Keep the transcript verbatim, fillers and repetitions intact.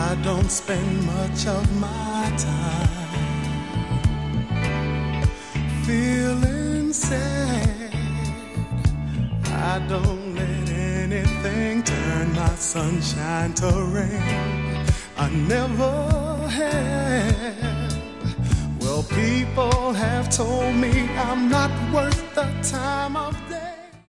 I don't spend much of my time feeling sad. I don't let anything turn my sunshine to rain. I never have. Well, people have told me I'm not worth the time of day.